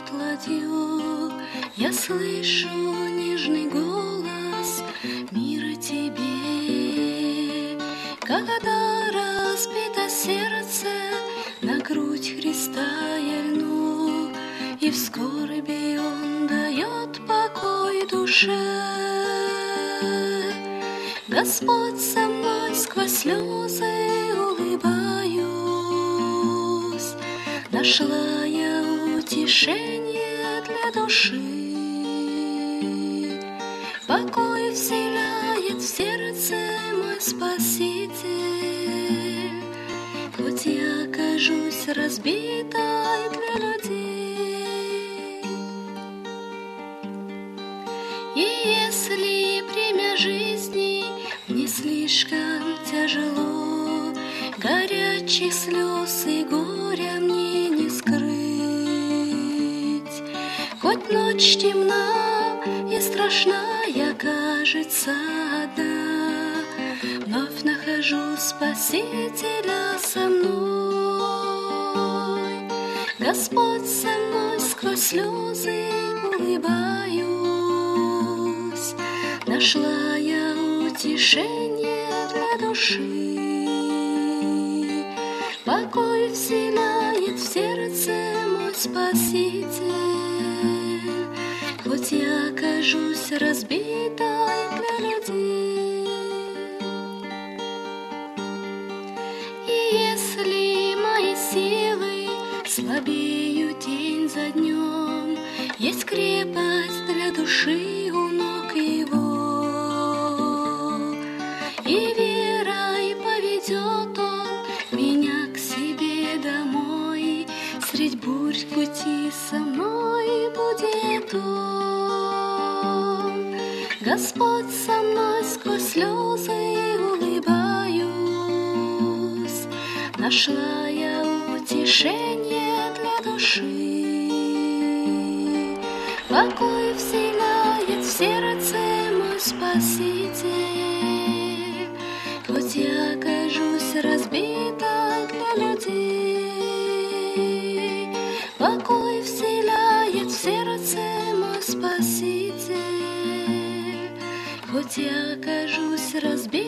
ладью, я слышу нежный голос мира тебе. Когда разбито сердце, на грудь Христа я льну, и в скорби Он дает покой душе. Господь со мной, сквозь слезы улыбаюсь, нашла я утешение для души. Покой вселяет в сердце мой Спаситель, хоть я кажусь разбитой для людей. И если бремя жизни не слишком тяжело, горячих слез и горя мне не скрыть. Хоть ночь темна и страшная кажется одна, вновь нахожу Спасителя со мной. Господь со мной, сквозь слезы улыбаюсь, нашла я утешение для души. Покой вселяет в сердце мой Спаситель, хоть я кажусь разбитой для людей. И если мои силы слабеют день за днем, есть крепость для души у ног Его, и верой поведет Он меня к себе домой. Средь бурь в пути со мной будет Он. Господь со мной, сквозь слезы улыбаюсь, нашла я утешение для души. Покой вселяет в сердце мой Спаситель, хоть я кажусь разбитой для людей. Покой вселяет в сердце мой Спаситель, хоть я кажусь разбитой